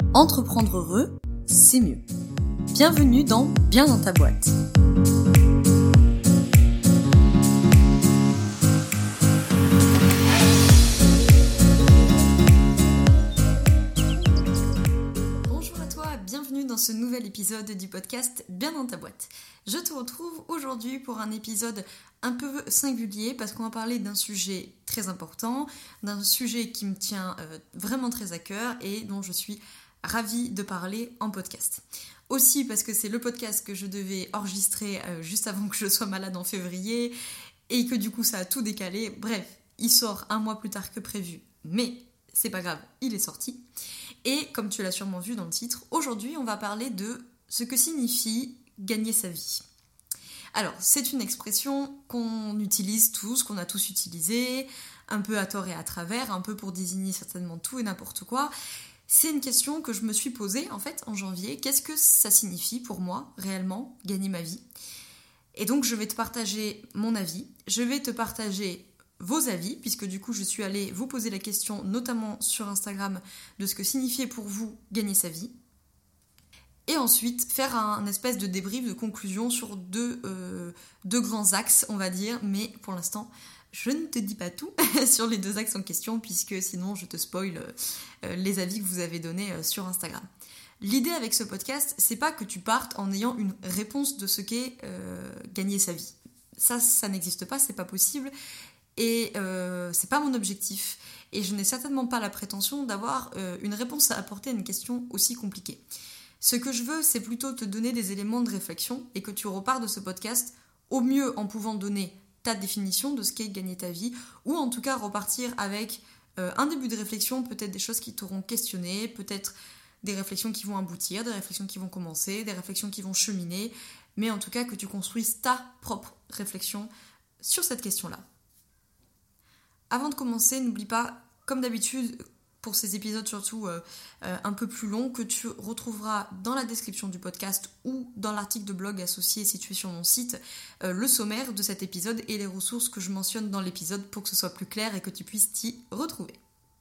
Entreprendre heureux, c'est mieux. Bienvenue dans Bien dans ta boîte. Bonjour à toi, bienvenue dans ce nouvel épisode du podcast Bien dans ta boîte. Je te retrouve aujourd'hui pour un épisode un peu singulier parce qu'on va parler d'un sujet très important, d'un sujet qui me tient vraiment très à cœur et dont je suis ravie de parler en podcast. Aussi parce que c'est le podcast que je devais enregistrer juste avant que je sois malade en février et que du coup ça a tout décalé. Bref, il sort un mois plus tard que prévu, mais c'est pas grave, il est sorti. Et comme tu l'as sûrement vu dans le titre, aujourd'hui on va parler de ce que signifie gagner sa vie. Alors, c'est une expression qu'on utilise tous, qu'on a tous utilisée, un peu à tort et à travers, un peu pour désigner certainement tout et n'importe quoi. C'est une question que je me suis posée en fait en janvier. Qu'est-ce que ça signifie pour moi réellement gagner ma vie ? Et donc je vais te partager mon avis, je vais te partager vos avis, puisque du coup je suis allée vous poser la question notamment sur Instagram de ce que signifiait pour vous gagner sa vie. Et ensuite faire un espèce de débrief de conclusion sur deux grands axes on va dire, mais pour l'instant je ne te dis pas tout sur les deux axes en question puisque sinon je te spoil les avis que vous avez donnés sur Instagram. L'idée avec ce podcast, c'est pas que tu partes en ayant une réponse de ce qu'est gagner sa vie. Ça n'existe pas, c'est pas possible et c'est pas mon objectif. Et je n'ai certainement pas la prétention d'avoir une réponse à apporter à une question aussi compliquée. Ce que je veux, c'est plutôt te donner des éléments de réflexion et que tu repars de ce podcast au mieux en pouvant donner ta définition de ce qu'est gagner ta vie, ou en tout cas repartir avec un début de réflexion, peut-être des choses qui t'auront questionné, peut-être des réflexions qui vont aboutir, des réflexions qui vont commencer, des réflexions qui vont cheminer, mais en tout cas que tu construises ta propre réflexion sur cette question-là. Avant de commencer, n'oublie pas, comme d'habitude, pour ces épisodes surtout un peu plus longs, que tu retrouveras dans la description du podcast ou dans l'article de blog associé situé sur mon site, le sommaire de cet épisode et les ressources que je mentionne dans l'épisode pour que ce soit plus clair et que tu puisses t'y retrouver.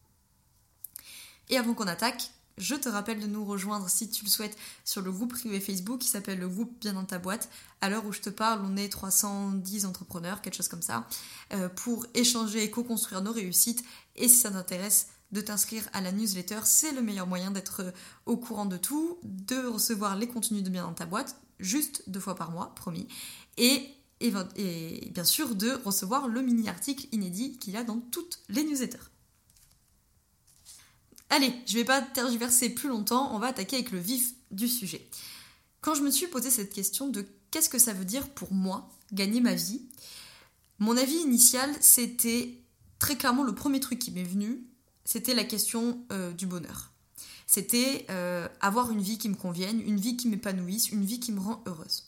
Et avant qu'on attaque, je te rappelle de nous rejoindre si tu le souhaites sur le groupe privé Facebook qui s'appelle le groupe Bien dans ta boîte. À l'heure où je te parle, on est 310 entrepreneurs, quelque chose comme ça, pour échanger et co-construire nos réussites. Et si ça t'intéresse, de t'inscrire à la newsletter, c'est le meilleur moyen d'être au courant de tout, de recevoir les contenus de Bien dans ta boîte, juste 2 fois par mois, promis, et bien sûr de recevoir le mini-article inédit qu'il y a dans toutes les newsletters. Allez, je vais pas tergiverser plus longtemps, on va attaquer avec le vif du sujet. Quand je me suis posé cette question de qu'est-ce que ça veut dire pour moi, gagner ma vie, mon avis initial, c'était très clairement le premier truc qui m'est venu, c'était la question du bonheur. C'était avoir une vie qui me convienne, une vie qui m'épanouisse, une vie qui me rend heureuse.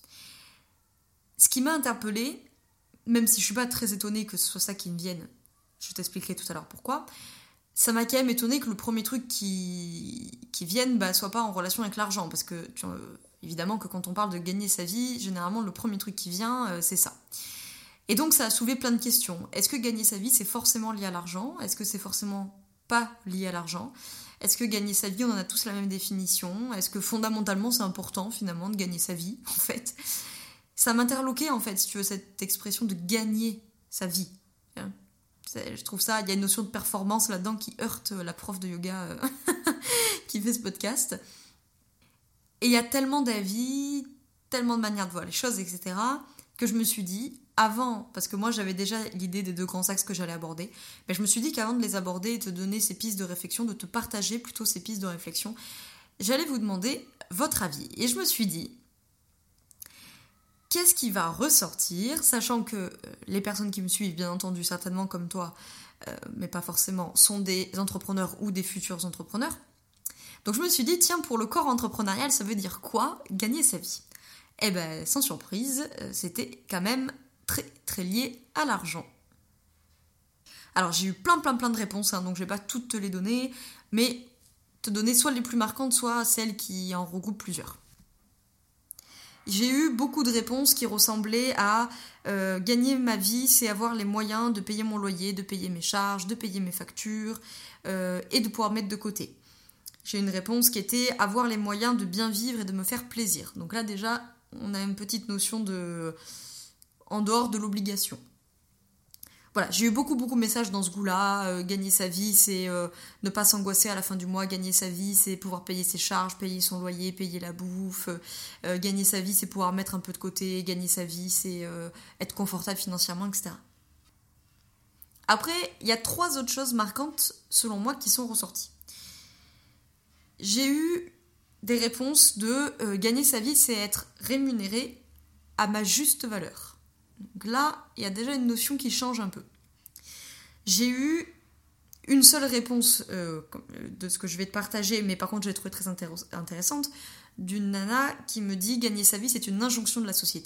Ce qui m'a interpellée, même si je suis pas très étonnée que ce soit ça qui me vienne, je t'expliquerai tout à l'heure pourquoi, ça m'a quand même étonnée que le premier truc qui vienne soit pas en relation avec l'argent, parce que évidemment que quand on parle de gagner sa vie, généralement le premier truc qui vient, c'est ça. Et donc ça a soulevé plein de questions. Est-ce que gagner sa vie c'est forcément lié à l'argent ? Est-ce que c'est forcément pas lié à l'argent ? Est-ce que gagner sa vie, on en a tous la même définition ? Est-ce que fondamentalement c'est important finalement de gagner sa vie en fait ? Ça m'interloquait en fait, si tu veux, cette expression de gagner sa vie. Je trouve ça, il y a une notion de performance là-dedans qui heurte la prof de yoga qui fait ce podcast. Et il y a tellement d'avis, tellement de manières de voir les choses, etc., que je me suis dit, avant, parce que moi j'avais déjà l'idée des 2 grands axes que j'allais aborder, mais je me suis dit qu'avant de les aborder et de te donner ces pistes de réflexion, de te partager plutôt ces pistes de réflexion, j'allais vous demander votre avis. Et je me suis dit, qu'est-ce qui va ressortir, sachant que les personnes qui me suivent, bien entendu, certainement comme toi, mais pas forcément, sont des entrepreneurs ou des futurs entrepreneurs. Donc je me suis dit, tiens, pour le corps entrepreneurial, ça veut dire quoi, gagner sa vie ? Eh ben, sans surprise, c'était quand même très très lié à l'argent. Alors j'ai eu plein de réponses, donc je vais pas toutes te les donner, mais te donner soit les plus marquantes, soit celles qui en regroupent plusieurs. J'ai eu beaucoup de réponses qui ressemblaient à gagner ma vie, c'est avoir les moyens de payer mon loyer, de payer mes charges, de payer mes factures et de pouvoir mettre de côté. J'ai une réponse qui était avoir les moyens de bien vivre et de me faire plaisir. Donc là déjà, on a une petite notion de en dehors de l'obligation. Voilà, j'ai eu beaucoup de messages dans ce goût-là. Gagner sa vie, c'est ne pas s'angoisser à la fin du mois. Gagner sa vie, c'est pouvoir payer ses charges, payer son loyer, payer la bouffe. Gagner sa vie, c'est pouvoir mettre un peu de côté. Gagner sa vie, c'est être confortable financièrement, etc. Après, il y a 3 autres choses marquantes, selon moi, qui sont ressorties. J'ai eu des réponses de gagner sa vie, c'est être rémunéré à ma juste valeur. Donc là, il y a déjà une notion qui change un peu. J'ai eu une seule réponse de ce que je vais te partager, mais par contre, je l'ai trouvée très intéressante, d'une nana qui me dit « Gagner sa vie, c'est une injonction de la société ».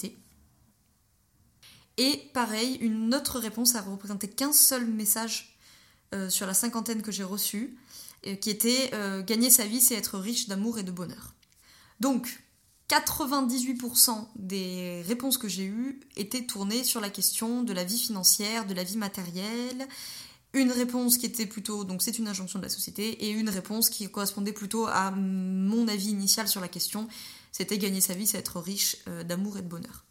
Et pareil, une autre réponse a représenté qu'un seul message sur la 50aine que j'ai reçu, qui était gagner sa vie, c'est être riche d'amour et de bonheur. Donc, 98% des réponses que j'ai eues étaient tournées sur la question de la vie financière, de la vie matérielle. Une réponse qui était plutôt, donc c'est une injonction de la société, et une réponse qui correspondait plutôt à mon avis initial sur la question, c'était gagner sa vie, c'est être riche d'amour et de bonheur.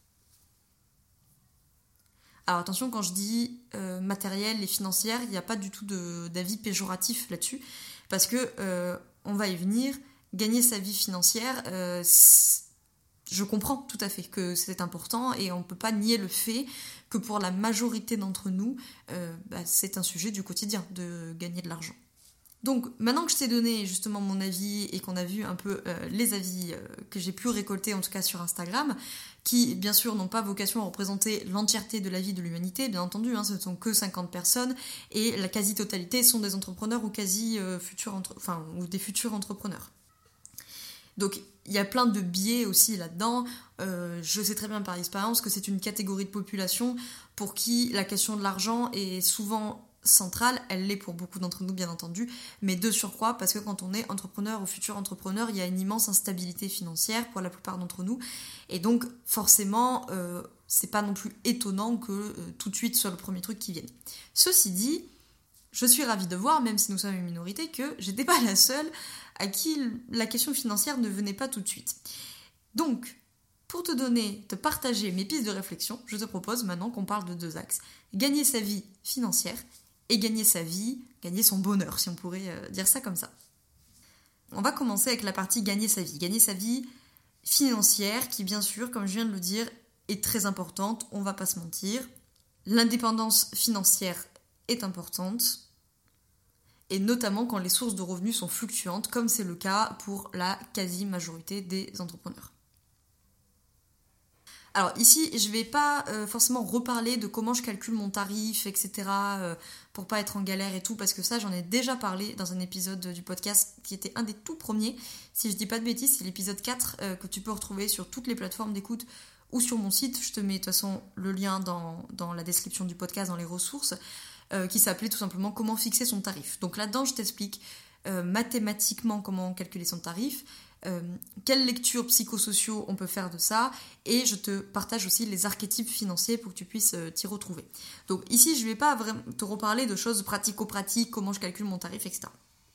Alors attention, quand je dis matériel et financière, il n'y a pas du tout d'avis péjoratif là-dessus, parce que on va y venir. Gagner sa vie financière, je comprends tout à fait que c'est important et on ne peut pas nier le fait que pour la majorité d'entre nous, c'est un sujet du quotidien de gagner de l'argent. Donc maintenant que je t'ai donné justement mon avis et qu'on a vu un peu les avis que j'ai pu récolter en tout cas sur Instagram, qui bien sûr n'ont pas vocation à représenter l'entièreté de la vie de l'humanité, bien entendu, ce ne sont que 50 personnes et la quasi-totalité sont des entrepreneurs ou ou des futurs entrepreneurs. Donc il y a plein de biais aussi là-dedans. Je sais très bien par expérience que c'est une catégorie de population pour qui la question de l'argent est souvent centrale. Elle l'est pour beaucoup d'entre nous bien entendu, mais de surcroît parce que quand on est entrepreneur ou futur entrepreneur, il y a une immense instabilité financière pour la plupart d'entre nous. Et donc forcément, c'est pas non plus étonnant que tout de suite soit le premier truc qui vienne. Ceci dit, je suis ravie de voir, même si nous sommes une minorité, que j'étais pas la seule à qui la question financière ne venait pas tout de suite. Donc, pour te partager mes pistes de réflexion, je te propose maintenant qu'on parle de 2 axes. Gagner sa vie financière et gagner son bonheur, si on pourrait dire ça comme ça. On va commencer avec la partie gagner sa vie. Gagner sa vie financière, qui bien sûr, comme je viens de le dire, est très importante, on va pas se mentir. L'indépendance financière est importante, et notamment quand les sources de revenus sont fluctuantes, comme c'est le cas pour la quasi-majorité des entrepreneurs. Alors ici, je ne vais pas forcément reparler de comment je calcule mon tarif, etc., pour pas être en galère et tout, parce que ça, j'en ai déjà parlé dans un épisode du podcast qui était un des tout premiers. Si je dis pas de bêtises, c'est l'épisode 4 que tu peux retrouver sur toutes les plateformes d'écoute ou sur mon site. Je te mets de toute façon le lien dans la description du podcast, dans les ressources, qui s'appelait tout simplement « Comment fixer son tarif ». Donc là-dedans, je t'explique mathématiquement comment calculer son tarif, quelles lectures psychosociaux on peut faire de ça, et je te partage aussi les archétypes financiers pour que tu puisses t'y retrouver. Donc ici, je ne vais pas vraiment te reparler de choses pratico-pratiques, comment je calcule mon tarif, etc.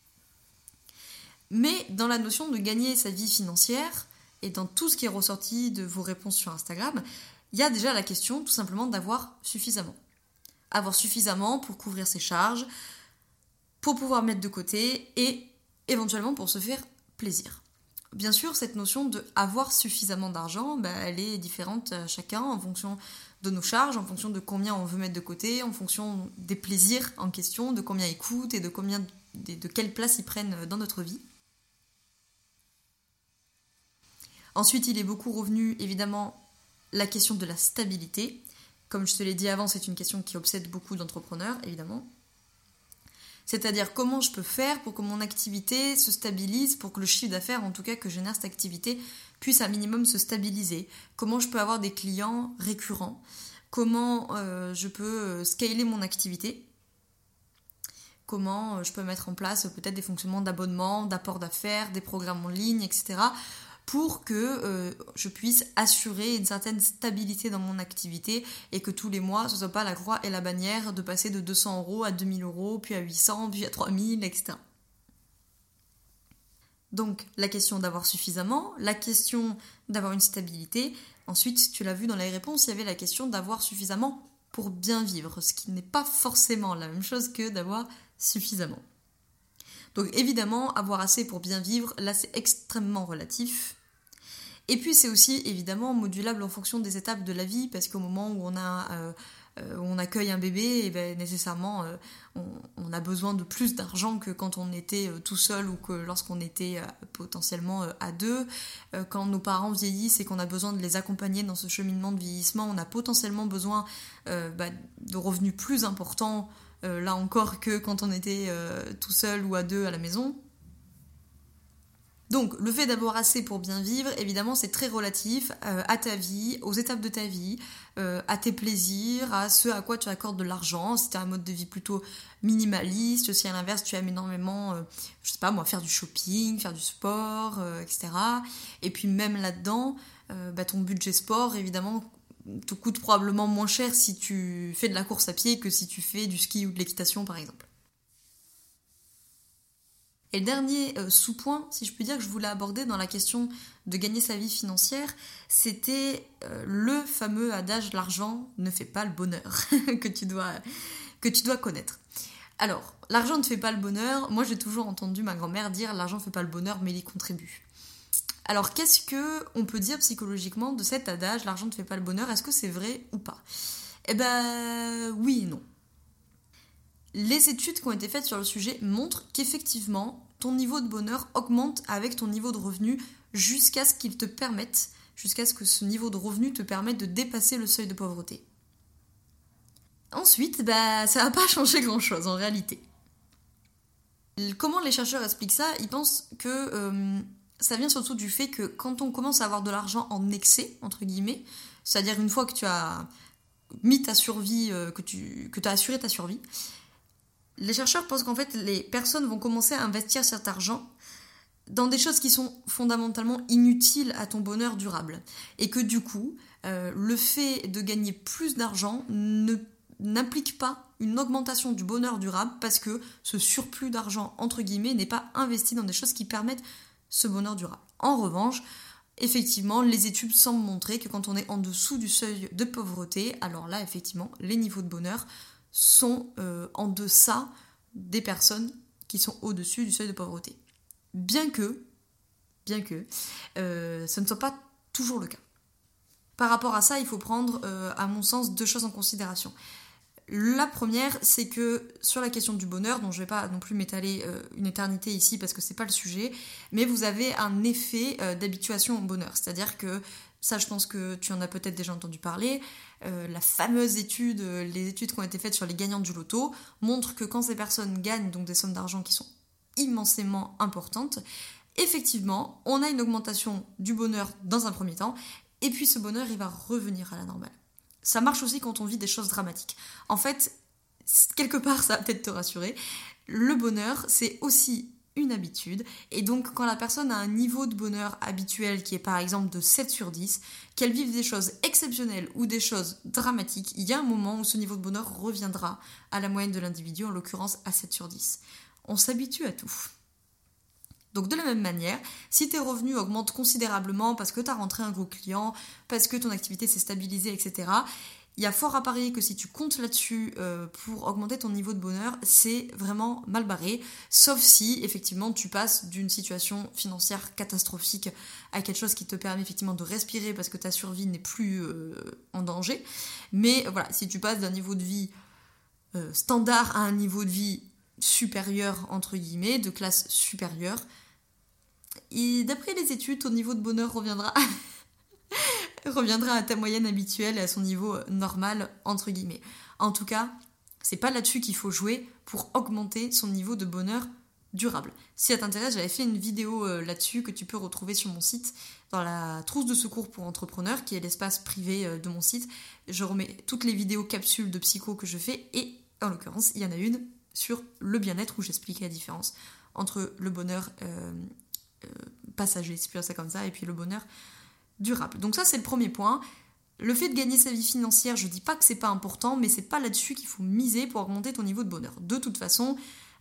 Mais dans la notion de gagner sa vie financière, et dans tout ce qui est ressorti de vos réponses sur Instagram, il y a déjà la question tout simplement d'avoir suffisamment. Avoir suffisamment pour couvrir ses charges, pour pouvoir mettre de côté et éventuellement pour se faire plaisir. Bien sûr, cette notion de avoir suffisamment d'argent, elle est différente à chacun en fonction de nos charges, en fonction de combien on veut mettre de côté, en fonction des plaisirs en question, de combien ils coûtent et de quelle place ils prennent dans notre vie. Ensuite, il est beaucoup revenu, évidemment, la question de la stabilité. Comme je te l'ai dit avant, c'est une question qui obsède beaucoup d'entrepreneurs, évidemment. C'est-à-dire comment je peux faire pour que mon activité se stabilise, pour que le chiffre d'affaires, en tout cas que génère cette activité, puisse un minimum se stabiliser. Comment je peux avoir des clients récurrents. Comment je peux scaler mon activité. Comment je peux mettre en place peut-être des fonctionnements d'abonnement, d'apport d'affaires, des programmes en ligne, etc. pour que je puisse assurer une certaine stabilité dans mon activité et que tous les mois, ce ne soit pas la croix et la bannière de passer de 200 € à 2000 €, puis à 800, puis à 3000, etc. Donc la question d'avoir suffisamment, la question d'avoir une stabilité. Ensuite, tu l'as vu dans les réponses, il y avait la question d'avoir suffisamment pour bien vivre, ce qui n'est pas forcément la même chose que d'avoir suffisamment. Donc évidemment, avoir assez pour bien vivre, là c'est extrêmement relatif. Et puis c'est aussi évidemment modulable en fonction des étapes de la vie, parce qu'au moment où on accueille un bébé, et ben, nécessairement on a besoin de plus d'argent que quand on était tout seul ou que lorsqu'on était potentiellement à deux. Quand nos parents vieillissent et qu'on a besoin de les accompagner dans ce cheminement de vieillissement, on a potentiellement besoin de revenus plus importants, là encore, que quand on était tout seul ou à deux à la maison. Donc, le fait d'avoir assez pour bien vivre, évidemment, c'est très relatif à ta vie, aux étapes de ta vie, à tes plaisirs, à ce à quoi tu accordes de l'argent, si tu as un mode de vie plutôt minimaliste, si à l'inverse tu aimes énormément, je sais pas moi, faire du shopping, faire du sport, etc. Et puis même là-dedans, ton budget sport, évidemment, te coûte probablement moins cher si tu fais de la course à pied que si tu fais du ski ou de l'équitation, par exemple. Et le dernier sous-point, si je puis dire, que je voulais aborder dans la question de gagner sa vie financière, c'était le fameux adage « l'argent ne fait pas le bonheur » que tu dois connaître. Alors, l'argent ne fait pas le bonheur, moi j'ai toujours entendu ma grand-mère dire « l'argent ne fait pas le bonheur, mais il y contribue ». Alors qu'est-ce qu'on peut dire psychologiquement de cet adage « l'argent ne fait pas le bonheur », est-ce que c'est vrai ou pas ? Eh ben oui et non. Les études qui ont été faites sur le sujet montrent qu'effectivement, ton niveau de bonheur augmente avec ton niveau de revenu jusqu'à ce que ce niveau de revenu te permette de dépasser le seuil de pauvreté. Ensuite, ça va pas changer grand-chose en réalité. Comment les chercheurs expliquent ça ? Ils pensent que ça vient surtout du fait que quand on commence à avoir de l'argent en excès, entre guillemets, c'est-à-dire une fois que tu as mis ta survie, que tu as assuré ta survie, les chercheurs pensent qu'en fait, les personnes vont commencer à investir cet argent dans des choses qui sont fondamentalement inutiles à ton bonheur durable. Et que du coup, le fait de gagner plus d'argent n'implique pas une augmentation du bonheur durable parce que ce surplus d'argent, entre guillemets, n'est pas investi dans des choses qui permettent ce bonheur durable. En revanche, effectivement, les études semblent montrer que quand on est en dessous du seuil de pauvreté, alors là, effectivement, les niveaux de bonheur sont en deçà des personnes qui sont au-dessus du seuil de pauvreté. Bien que ce ne soit pas toujours le cas. Par rapport à ça, il faut prendre, à mon sens, deux choses en considération. La première, c'est que sur la question du bonheur, dont je ne vais pas non plus m'étaler une éternité ici parce que c'est pas le sujet, mais vous avez un effet d'habituation au bonheur. C'est-à-dire que, ça je pense que tu en as peut-être déjà entendu parler, la fameuse étude, les études qui ont été faites sur les gagnants du loto, montrent que quand ces personnes gagnent donc des sommes d'argent qui sont immensément importantes, effectivement, on a une augmentation du bonheur dans un premier temps, et puis ce bonheur, il va revenir à la normale. Ça marche aussi quand on vit des choses dramatiques. En fait, quelque part, ça va peut-être te rassurer, le bonheur, c'est aussi une habitude, et donc quand la personne a un niveau de bonheur habituel qui est par exemple de 7 sur 10, qu'elle vive des choses exceptionnelles ou des choses dramatiques, il y a un moment où ce niveau de bonheur reviendra à la moyenne de l'individu, en l'occurrence à 7 sur 10. On s'habitue à tout. Donc de la même manière, si tes revenus augmentent considérablement parce que tu as rentré un gros client, parce que ton activité s'est stabilisée, etc., il y a fort à parier que si tu comptes là-dessus pour augmenter ton niveau de bonheur, c'est vraiment mal barré, sauf si effectivement tu passes d'une situation financière catastrophique à quelque chose qui te permet effectivement de respirer parce que ta survie n'est plus en danger. Mais voilà, si tu passes d'un niveau de vie standard à un niveau de vie supérieur, entre guillemets, de classe supérieure, et d'après les études, ton niveau de bonheur reviendra à ta moyenne habituelle et à son niveau normal, entre guillemets. En tout cas, c'est pas là-dessus qu'il faut jouer pour augmenter son niveau de bonheur durable. Si ça t'intéresse, j'avais fait une vidéo là-dessus que tu peux retrouver sur mon site, dans la trousse de secours pour entrepreneurs, qui est l'espace privé de mon site. Je remets toutes les vidéos capsules de psycho que je fais, et en l'occurrence, il y en a une sur le bien-être où j'explique la différence entre le bonheur passager, si je peux dire ça comme ça, et puis le bonheur durable. Donc ça, c'est le premier point. Le fait de gagner sa vie financière, je dis pas que c'est pas important, mais c'est pas là-dessus qu'il faut miser pour augmenter ton niveau de bonheur. De toute façon,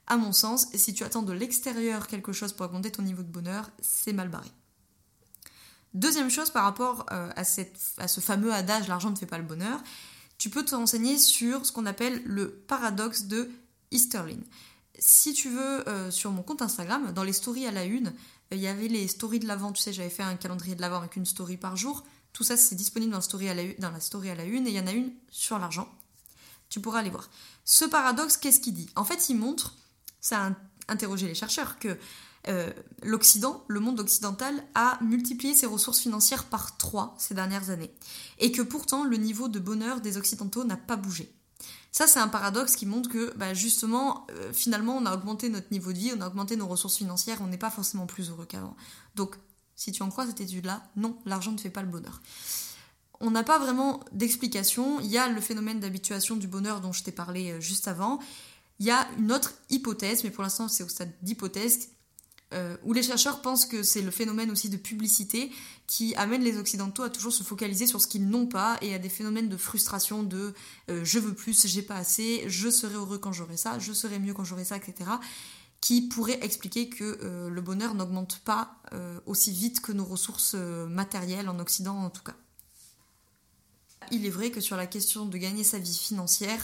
à mon sens, si tu attends de l'extérieur quelque chose pour augmenter ton niveau de bonheur, c'est mal barré. Deuxième chose par rapport à ce fameux adage « l'argent ne fait pas le bonheur », tu peux te renseigner sur ce qu'on appelle le paradoxe de Easterlin. Si tu veux, sur mon compte Instagram, dans les stories à la une, il y avait les stories de l'Avent, tu sais, j'avais fait un calendrier de l'Avent avec une story par jour. Tout ça, c'est disponible dans la story à la une, et il y en a une sur l'argent. Tu pourras aller voir. Ce paradoxe, qu'est-ce qu'il dit ? En fait, il montre, ça a interrogé les chercheurs, que l'Occident, le monde occidental, a multiplié ses ressources financières par 3 ces dernières années. Et que pourtant, le niveau de bonheur des Occidentaux n'a pas bougé. Ça, c'est un paradoxe qui montre que, justement, finalement, on a augmenté notre niveau de vie, on a augmenté nos ressources financières, on n'est pas forcément plus heureux qu'avant. Donc, si tu en crois cette étude-là, non, l'argent ne fait pas le bonheur. On n'a pas vraiment d'explication. Il y a le phénomène d'habituation du bonheur dont je t'ai parlé juste avant. Il y a une autre hypothèse, mais pour l'instant, c'est au stade d'hypothèse, où les chercheurs pensent que c'est le phénomène aussi de publicité qui amène les Occidentaux à toujours se focaliser sur ce qu'ils n'ont pas et à des phénomènes de frustration de je veux plus, j'ai pas assez, je serai heureux quand j'aurai ça, je serai mieux quand j'aurai ça, etc. qui pourrait expliquer que le bonheur n'augmente pas aussi vite que nos ressources matérielles en Occident en tout cas. Il est vrai que sur la question de gagner sa vie financière,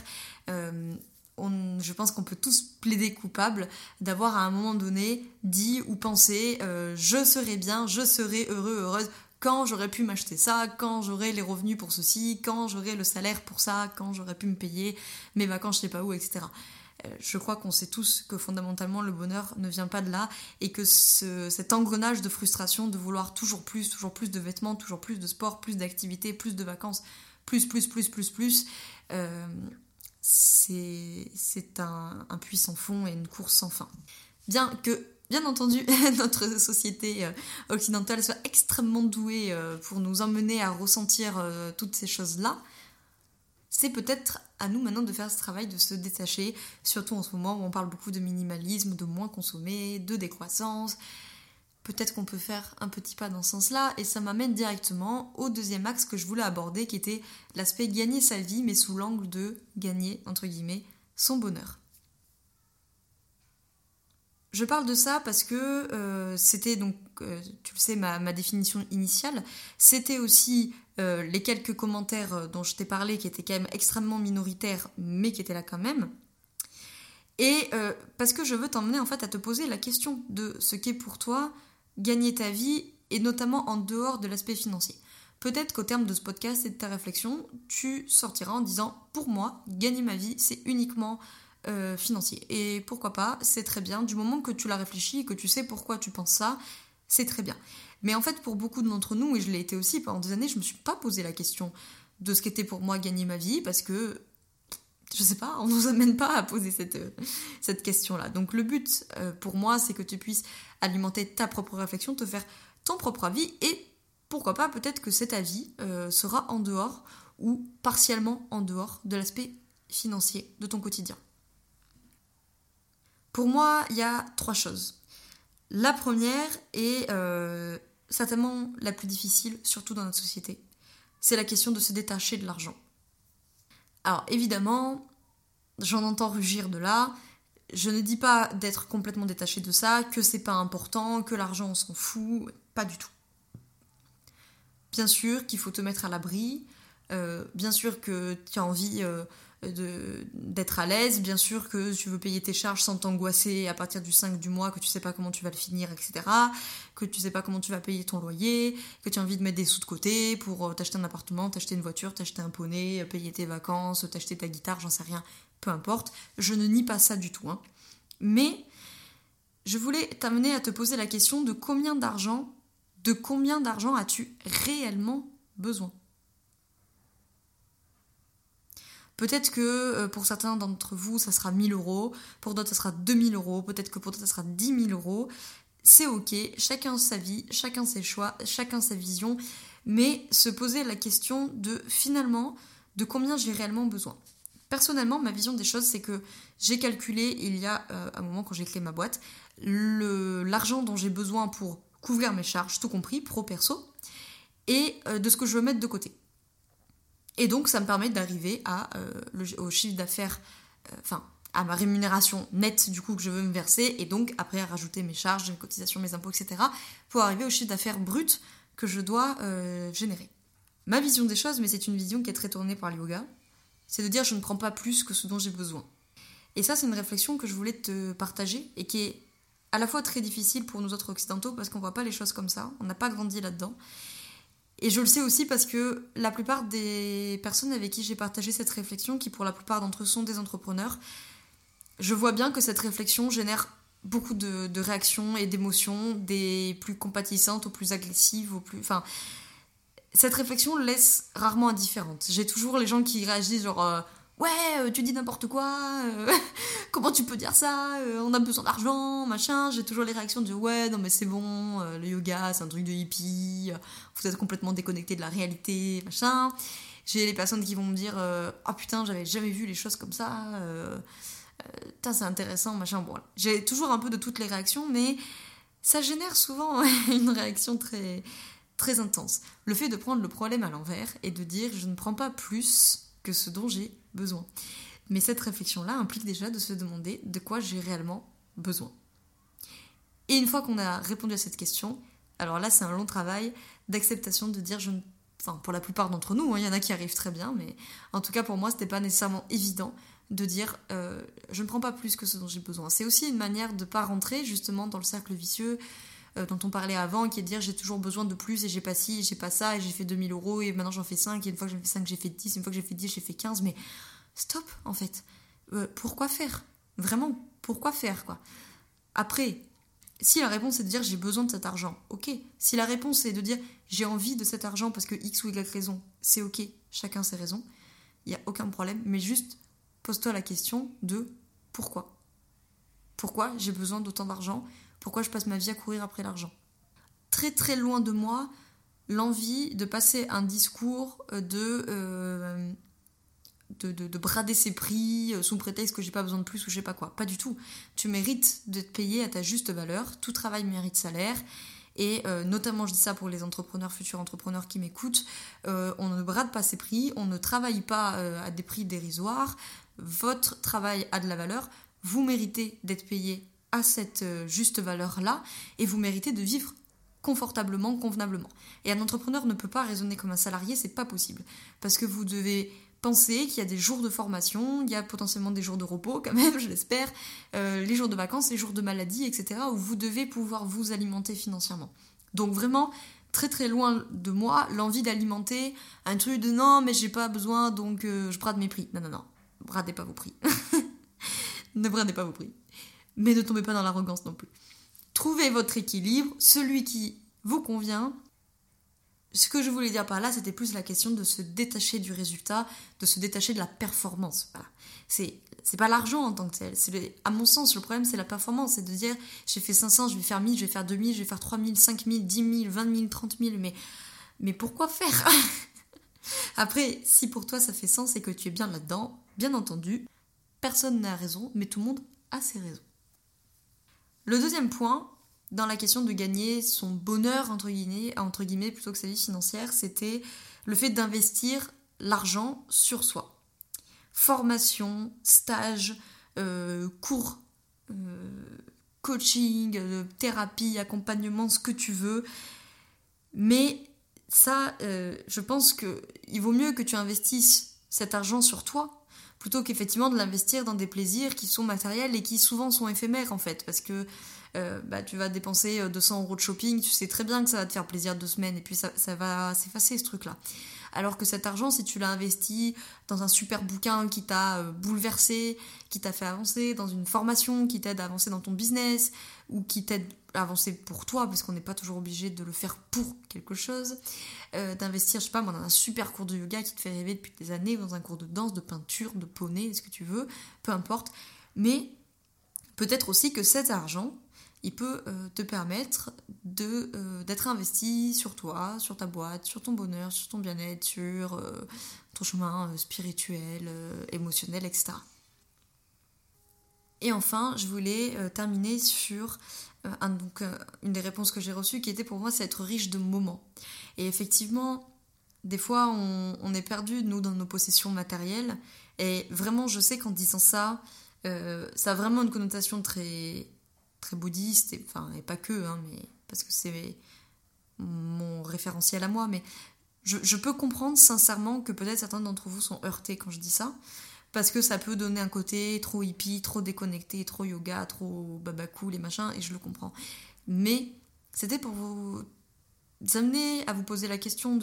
je pense qu'on peut tous plaider coupable d'avoir à un moment donné dit ou pensé je serai bien, je serai heureux, heureuse quand j'aurais pu m'acheter ça, quand j'aurais les revenus pour ceci, quand j'aurais le salaire pour ça, quand j'aurais pu me payer mes vacances je sais pas où, etc. Je crois qu'on sait tous que fondamentalement le bonheur ne vient pas de là et que cet engrenage de frustration de vouloir toujours plus de vêtements, toujours plus de sport, plus d'activités, plus de vacances, plus, c'est un puits sans fond et une course sans fin. Bien entendu, notre société occidentale soit extrêmement douée pour nous emmener à ressentir toutes ces choses-là, c'est peut-être à nous maintenant de faire ce travail de se détacher, surtout en ce moment où on parle beaucoup de minimalisme, de moins consommer, de décroissance. Peut-être qu'on peut faire un petit pas dans ce sens-là, et ça m'amène directement au deuxième axe que je voulais aborder, qui était l'aspect gagner sa vie, mais sous l'angle de gagner, entre guillemets, son bonheur. Je parle de ça parce que c'était donc, tu le sais, ma définition initiale. C'était aussi les quelques commentaires dont je t'ai parlé qui étaient quand même extrêmement minoritaires, mais qui étaient là quand même. Et parce que je veux t'emmener en fait à te poser la question de ce qu'est pour toi gagner ta vie, et notamment en dehors de l'aspect financier. Peut-être qu'au terme de ce podcast et de ta réflexion, tu sortiras en disant « Pour moi, gagner ma vie, c'est uniquement financier. » Et pourquoi pas, c'est très bien. Du moment que tu l'as réfléchi et que tu sais pourquoi tu penses ça, c'est très bien. Mais en fait, pour beaucoup d'entre nous, et je l'ai été aussi pendant des années, je me suis pas posé la question de ce qu'était pour moi gagner ma vie, parce que je sais pas, on nous amène pas à poser cette question-là. Donc le but pour moi, c'est que tu puisses alimenter ta propre réflexion, te faire ton propre avis, et pourquoi pas, peut-être que cet avis sera en dehors ou partiellement en dehors de l'aspect financier de ton quotidien. Pour moi, il y a 3 choses. La première est certainement la plus difficile, surtout dans notre société. C'est la question de se détacher de l'argent. Alors évidemment, j'en entends rugir de là. Je ne dis pas d'être complètement détaché de ça, que c'est pas important, que l'argent on s'en fout, pas du tout. Bien sûr qu'il faut te mettre à l'abri, bien sûr que tu as envie d'être à l'aise, bien sûr que tu veux payer tes charges sans t'angoisser à partir du 5 du mois, que tu sais pas comment tu vas le finir, etc. Que tu sais pas comment tu vas payer ton loyer, que tu as envie de mettre des sous de côté pour t'acheter un appartement, t'acheter une voiture, t'acheter un poney, payer tes vacances, t'acheter ta guitare, j'en sais rien, peu importe. Je ne nie pas ça du tout, hein. Mais je voulais t'amener à te poser la question de combien d'argent as-tu réellement besoin ? Peut-être que pour certains d'entre vous, ça sera 1 000 €, pour d'autres, ça sera 2 000 €, peut-être que pour d'autres, ça sera 10 000 €. C'est ok, chacun sa vie, chacun ses choix, chacun sa vision, mais se poser la question de, finalement, de combien j'ai réellement besoin. Personnellement, ma vision des choses, c'est que j'ai calculé, il y a un moment quand j'ai créé ma boîte, l'argent dont j'ai besoin pour couvrir mes charges, tout compris, pro-perso, et de ce que je veux mettre de côté. Et donc, ça me permet d'arriver au chiffre d'affaires, à ma rémunération nette du coup que je veux me verser, et donc après à rajouter mes charges, mes cotisations, mes impôts, etc. pour arriver au chiffre d'affaires brut que je dois générer. Ma vision des choses, mais c'est une vision qui est très tournée par le yoga, c'est de dire je ne prends pas plus que ce dont j'ai besoin. Et ça, c'est une réflexion que je voulais te partager et qui est à la fois très difficile pour nous autres occidentaux parce qu'on voit pas les choses comme ça, on n'a pas grandi là-dedans. Et je le sais aussi parce que la plupart des personnes avec qui j'ai partagé cette réflexion, qui pour la plupart d'entre eux sont des entrepreneurs, je vois bien que cette réflexion génère beaucoup de réactions et d'émotions, des plus compatissantes aux plus agressives, aux plus... Enfin, cette réflexion laisse rarement indifférente. J'ai toujours les gens qui réagissent genre ouais, tu dis n'importe quoi, comment tu peux dire ça, on a besoin d'argent, machin. J'ai toujours les réactions de ouais, non mais c'est bon, le yoga c'est un truc de hippie, vous êtes complètement déconnecté de la réalité, machin. J'ai les personnes qui vont me dire ah putain, j'avais jamais vu les choses comme ça, c'est intéressant, machin. Bon, voilà. J'ai toujours un peu de toutes les réactions, mais ça génère souvent une réaction très, très intense. Le fait de prendre le problème à l'envers et de dire je ne prends pas plus que ce dont j'ai besoin. Mais cette réflexion-là implique déjà de se demander de quoi j'ai réellement besoin. Et une fois qu'on a répondu à cette question, alors là c'est un long travail d'acceptation de dire enfin pour la plupart d'entre nous, il y en a qui arrivent très bien, mais en tout cas pour moi c'était pas nécessairement évident de dire je ne prends pas plus que ce dont j'ai besoin. C'est aussi une manière de ne pas rentrer justement dans le cercle vicieux dont on parlait avant, qui est de dire j'ai toujours besoin de plus et j'ai pas ci, et j'ai pas ça, et j'ai fait 2000 € et maintenant j'en fais 5, et une fois que j'en fais 5 j'ai fait 10, une fois que j'ai fait 10 j'ai fait 15, mais stop en fait. Pourquoi faire ? Vraiment, pourquoi faire quoi ? Après, si la réponse est de dire j'ai besoin de cet argent, ok. Si la réponse est de dire j'ai envie de cet argent parce que X ou Y raison, c'est ok, chacun ses raisons, il n'y a aucun problème, mais juste pose-toi la question de pourquoi ? Pourquoi j'ai besoin d'autant d'argent ? Pourquoi je passe ma vie à courir après l'argent ? Très très loin de moi, l'envie de passer un discours de brader ses prix sous prétexte que j'ai pas besoin de plus ou je sais pas quoi. Pas du tout. Tu mérites d'être payé à ta juste valeur. Tout travail mérite salaire. Et notamment, je dis ça pour les entrepreneurs, futurs entrepreneurs qui m'écoutent, on ne brade pas ses prix, on ne travaille pas à des prix dérisoires. Votre travail a de la valeur. Vous méritez d'être payé à cette juste valeur-là et vous méritez de vivre confortablement, convenablement. Et un entrepreneur ne peut pas raisonner comme un salarié, c'est pas possible. Parce que vous devez penser qu'il y a des jours de formation, il y a potentiellement des jours de repos quand même, je l'espère, les jours de vacances, les jours de maladie, etc. où vous devez pouvoir vous alimenter financièrement. Donc vraiment, très très loin de moi, l'envie d'alimenter un truc de non mais j'ai pas besoin donc je brade mes prix. Non, bradez pas vos prix. Ne bradez pas vos prix. Mais ne tombez pas dans l'arrogance non plus. Trouvez votre équilibre, celui qui vous convient. Ce que je voulais dire par là, c'était plus la question de se détacher du résultat, de se détacher de la performance. Voilà. C'est pas l'argent en tant que tel. À mon sens, le problème, c'est la performance. C'est de dire, j'ai fait 500, je vais faire 1000, je vais faire 2000, je vais faire 3000, 5000, 10 000, 20 000, 30 000. Mais pourquoi faire ? Après, si pour toi ça fait sens et que tu es bien là-dedans, bien entendu, personne n'a raison, mais tout le monde a ses raisons. Le deuxième point, dans la question de gagner son bonheur, entre guillemets, plutôt que sa vie financière, c'était le fait d'investir l'argent sur soi. Formation, stage, cours, coaching, thérapie, accompagnement, ce que tu veux. Mais ça, je pense qu'il vaut mieux que tu investisses cet argent sur toi plutôt qu'effectivement de l'investir dans des plaisirs qui sont matériels et qui souvent sont éphémères en fait, parce que tu vas dépenser 200 € de shopping, tu sais très bien que ça va te faire plaisir 2 semaines et puis ça va s'effacer ce truc-là. Alors que cet argent, si tu l'as investi dans un super bouquin qui t'a bouleversé, qui t'a fait avancer, dans une formation qui t'aide à avancer dans ton business, ou qui t'aide à avancer pour toi, parce qu'on n'est pas toujours obligé de le faire pour quelque chose, d'investir, je sais pas moi, dans un super cours de yoga qui te fait rêver depuis des années, dans un cours de danse, de peinture, de poney, ce que tu veux, peu importe. Mais peut-être aussi que cet argent, il peut te permettre d'être investi sur toi, sur ta boîte, sur ton bonheur, sur ton bien-être, sur ton chemin spirituel, émotionnel, etc. Et enfin, je voulais terminer sur une des réponses que j'ai reçues qui était pour moi, c'est être riche de moments. Et effectivement, des fois, on est perdu, nous, dans nos possessions matérielles. Et vraiment, je sais qu'en disant ça, Ça a vraiment une connotation très, très bouddhiste, et pas que, mais parce que c'est mon référentiel à moi, mais je peux comprendre sincèrement que peut-être certains d'entre vous sont heurtés quand je dis ça, parce que ça peut donner un côté trop hippie, trop déconnecté, trop yoga, trop baba cool et machin, et je le comprends. Mais c'était pour vous amener à vous poser la question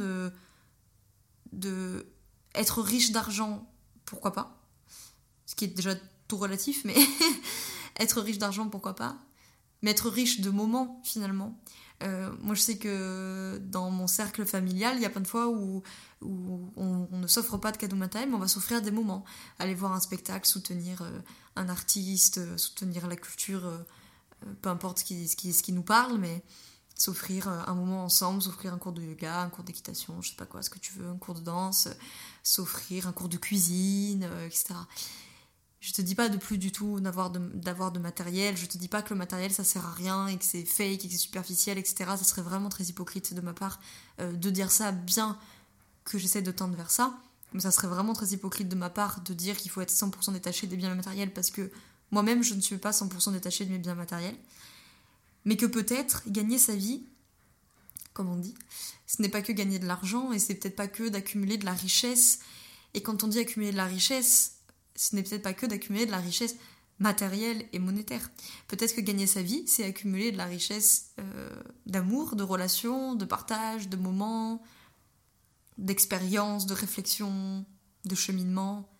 de être riche d'argent, pourquoi pas, ce qui est déjà tout relatif, mais être riche d'argent, pourquoi pas, mais être riche de moments, finalement. Moi, je sais que dans mon cercle familial, il y a plein de fois où on ne s'offre pas de cadeaux matériels, mais on va s'offrir des moments. Aller voir un spectacle, soutenir un artiste, soutenir la culture, peu importe ce qui nous parle, mais s'offrir un moment ensemble, s'offrir un cours de yoga, un cours d'équitation, je sais pas quoi, ce que tu veux, un cours de danse, s'offrir un cours de cuisine, etc. Je te dis pas de plus du tout d'avoir de matériel, je te dis pas que le matériel ça sert à rien et que c'est fake et que c'est superficiel, etc. Ça serait vraiment très hypocrite de ma part de dire ça, bien que j'essaie de tendre vers ça, mais ça serait vraiment très hypocrite de ma part de dire qu'il faut être 100% détaché des biens matériels, parce que moi-même je ne suis pas 100% détaché de mes biens matériels, mais que peut-être gagner sa vie, comme on dit, ce n'est pas que gagner de l'argent, et c'est peut-être pas que d'accumuler de la richesse, et quand on dit accumuler de la richesse, ce n'est peut-être pas que d'accumuler de la richesse matérielle et monétaire. Peut-être que gagner sa vie, c'est accumuler de la richesse d'amour, de relations, de partage, de moments, d'expériences, de réflexion, de cheminement.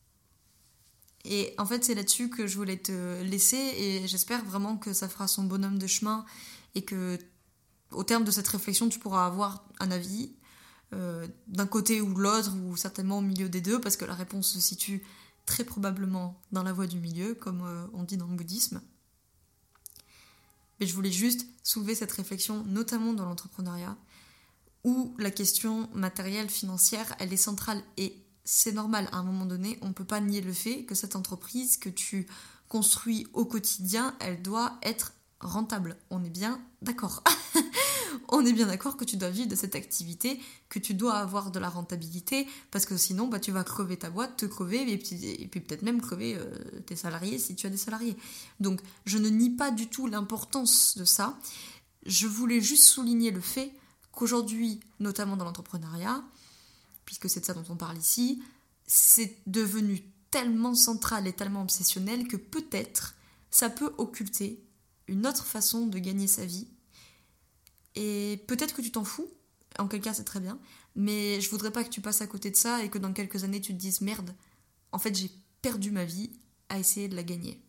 Et en fait, c'est là-dessus que je voulais te laisser, et j'espère vraiment que ça fera son bonhomme de chemin, et que au terme de cette réflexion, tu pourras avoir un avis d'un côté ou de l'autre, ou certainement au milieu des deux, parce que la réponse se situe très probablement dans la voie du milieu, comme on dit dans le bouddhisme. Mais je voulais juste soulever cette réflexion, notamment dans l'entrepreneuriat, où la question matérielle, financière, elle est centrale. Et c'est normal, à un moment donné, on ne peut pas nier le fait que cette entreprise que tu construis au quotidien, elle doit être rentable. On est bien d'accord. On est bien d'accord que tu dois vivre de cette activité, que tu dois avoir de la rentabilité, parce que sinon tu vas crever ta boîte, te crever, et puis peut-être même crever tes salariés si tu as des salariés. Donc je ne nie pas du tout l'importance de ça, je voulais juste souligner le fait qu'aujourd'hui, notamment dans l'entrepreneuriat, puisque c'est de ça dont on parle ici, c'est devenu tellement central et tellement obsessionnel que peut-être ça peut occulter une autre façon de gagner sa vie. Et peut-être que tu t'en fous, en quel cas c'est très bien, mais je voudrais pas que tu passes à côté de ça et que dans quelques années tu te dises merde, en fait j'ai perdu ma vie à essayer de la gagner.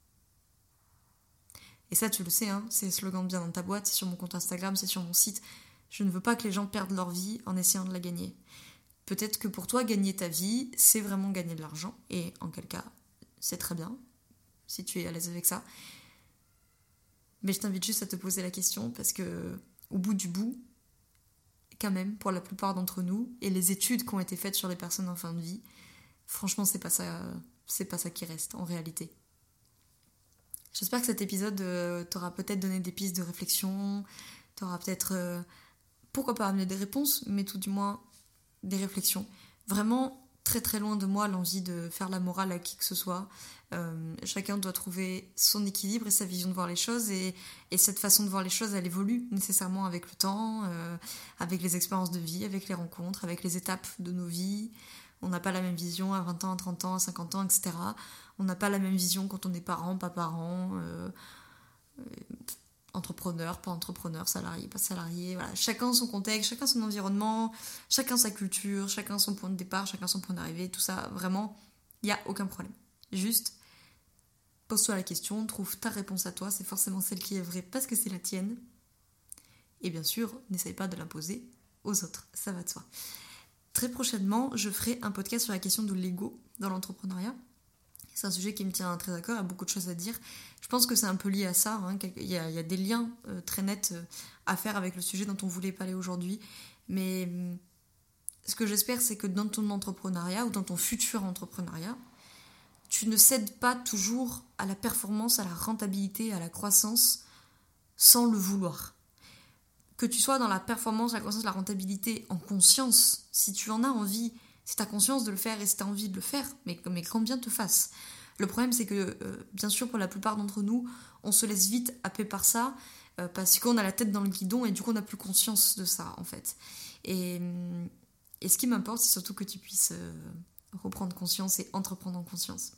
Et ça tu le sais, c'est le slogan de Bien dans ta boîte, c'est sur mon compte Instagram, c'est sur mon site. Je ne veux pas que les gens perdent leur vie en essayant de la gagner. Peut-être que pour toi gagner ta vie, c'est vraiment gagner de l'argent, et en quel cas c'est très bien, si tu es à l'aise avec ça. Mais je t'invite juste à te poser la question, parce que au bout du bout, quand même, pour la plupart d'entre nous, et les études qui ont été faites sur les personnes en fin de vie, franchement, c'est pas ça qui reste en réalité. J'espère que cet épisode t'aura peut-être donné des pistes de réflexion, t'aura peut-être, pourquoi pas amené des réponses, mais tout du moins des réflexions. Vraiment, très très loin de moi l'envie de faire la morale à qui que ce soit. Chacun doit trouver son équilibre et sa vision de voir les choses, et cette façon de voir les choses, elle évolue nécessairement avec le temps, avec les expériences de vie, avec les rencontres, avec les étapes de nos vies. On n'a pas la même vision à 20 ans, à 30 ans, à 50 ans, etc. On n'a pas la même vision quand on est parent, pas parent, entrepreneur, pas entrepreneur, salarié, pas salarié. Voilà. Chacun son contexte, chacun son environnement, chacun sa culture, chacun son point de départ, chacun son point d'arrivée, tout ça, vraiment, il n'y a aucun problème. Juste, pose-toi la question, trouve ta réponse à toi, c'est forcément celle qui est vraie parce que c'est la tienne. Et bien sûr, n'essaye pas de l'imposer aux autres, ça va de soi. Très prochainement, je ferai un podcast sur la question de l'ego dans l'entrepreneuriat. C'est un sujet qui me tient très à cœur, il y a beaucoup de choses à dire. Je pense que c'est un peu lié à ça, il y a des liens très nets à faire avec le sujet dont on voulait parler aujourd'hui. Mais ce que j'espère, c'est que dans ton entrepreneuriat ou dans ton futur entrepreneuriat, tu ne cèdes pas toujours à la performance, à la rentabilité, à la croissance, sans le vouloir. Que tu sois dans la performance, la croissance, la rentabilité en conscience, si tu en as envie, si tu as conscience de le faire et si tu as envie de le faire, mais quand bien te fasse. Le problème, c'est que, bien sûr, pour la plupart d'entre nous, on se laisse vite happer par ça, parce qu'on a la tête dans le guidon et du coup, on n'a plus conscience de ça, en fait. Et ce qui m'importe, c'est surtout que tu puisses reprendre conscience et entreprendre en conscience.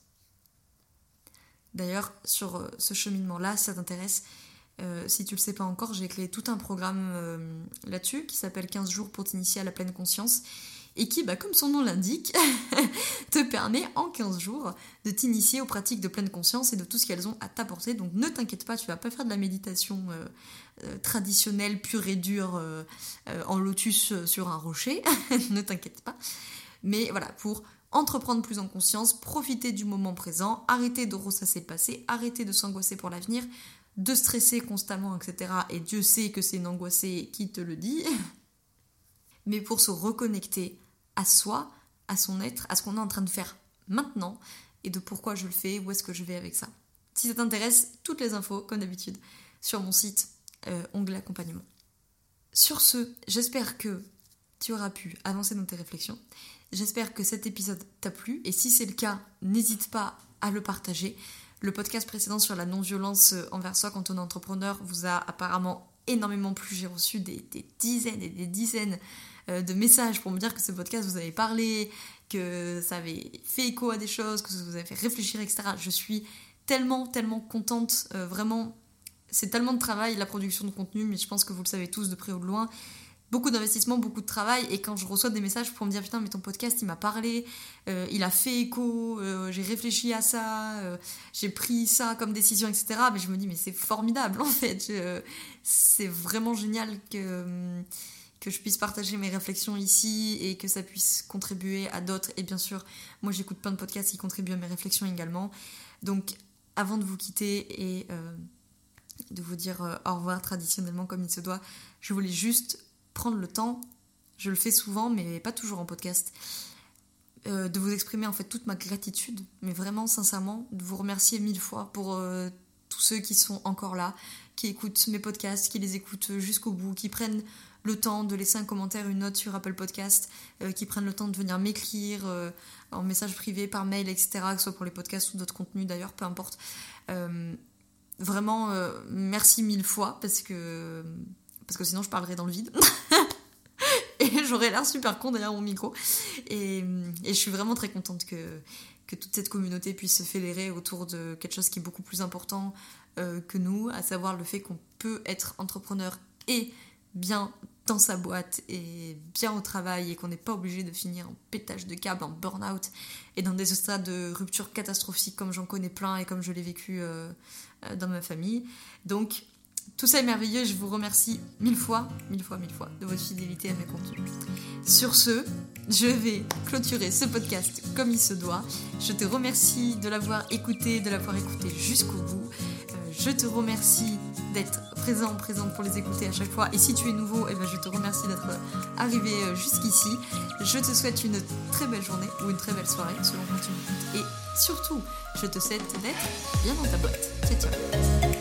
D'ailleurs, sur ce cheminement-là, si ça t'intéresse, si tu le sais pas encore, j'ai créé tout un programme là-dessus qui s'appelle 15 jours pour t'initier à la pleine conscience et qui, comme son nom l'indique, te permet en 15 jours de t'initier aux pratiques de pleine conscience et de tout ce qu'elles ont à t'apporter. Donc ne t'inquiète pas, tu vas pas faire de la méditation traditionnelle, pure et dure, en lotus sur un rocher, ne t'inquiète pas. Mais voilà, pour entreprendre plus en conscience, profiter du moment présent, arrêter de ressasser le passé, arrêter de s'angoisser pour l'avenir, de stresser constamment, etc. Et Dieu sait que c'est une angoissée qui te le dit. Mais pour se reconnecter à soi, à son être, à ce qu'on est en train de faire maintenant, et de pourquoi je le fais, où est-ce que je vais avec ça. Si ça t'intéresse, toutes les infos, comme d'habitude, sur mon site, onglet accompagnement. Sur ce, j'espère que tu auras pu avancer dans tes réflexions. J'espère que cet épisode t'a plu, et si c'est le cas, n'hésite pas à le partager. Le podcast précédent sur la non-violence envers soi quand on est entrepreneur vous a apparemment énormément plu. J'ai reçu des dizaines et des dizaines de messages pour me dire que ce podcast vous avait parlé, que ça avait fait écho à des choses, que ça vous avait fait réfléchir, etc. Je suis tellement contente, vraiment. C'est tellement de travail, la production de contenu, mais je pense que vous le savez tous de près ou de loin. Beaucoup d'investissement, beaucoup de travail, et quand je reçois des messages pour me dire putain mais ton podcast il m'a parlé, il a fait écho, j'ai réfléchi à ça, j'ai pris ça comme décision, etc. Mais je me dis mais c'est formidable en fait, c'est vraiment génial que je puisse partager mes réflexions ici et que ça puisse contribuer à d'autres. Et bien sûr, moi j'écoute plein de podcasts qui contribuent à mes réflexions également. Donc avant de vous quitter et de vous dire au revoir traditionnellement comme il se doit, je voulais juste prendre le temps, je le fais souvent mais pas toujours en podcast, de vous exprimer en fait toute ma gratitude, mais vraiment sincèrement de vous remercier 1000 fois pour tous ceux qui sont encore là, qui écoutent mes podcasts, qui les écoutent jusqu'au bout, qui prennent le temps de laisser un commentaire, une note sur Apple Podcast, qui prennent le temps de venir m'écrire en message privé, par mail, etc., que ce soit pour les podcasts ou d'autres contenus d'ailleurs, peu importe. Vraiment merci 1000 fois parce que sinon je parlerais dans le vide et j'aurais l'air super con derrière mon micro, et je suis vraiment très contente que toute cette communauté puisse se fédérer autour de quelque chose qui est beaucoup plus important que nous, à savoir le fait qu'on peut être entrepreneur et bien dans sa boîte et bien au travail, et qu'on n'est pas obligé de finir en pétage de câble, en burn-out et dans des états de rupture catastrophique comme j'en connais plein et comme je l'ai vécu dans ma famille. Donc tout ça est merveilleux, je vous remercie 1000 fois de votre fidélité à mes contenus. Sur ce, je vais clôturer ce podcast comme il se doit. Je te remercie de l'avoir écouté jusqu'au bout. Je te remercie d'être présente pour les écouter à chaque fois. Et si tu es nouveau, je te remercie d'être arrivé jusqu'ici. Je te souhaite une très belle journée ou une très belle soirée selon quand tu m'écoutes. Et surtout, je te souhaite d'être bien dans ta boîte. Ciao, ciao.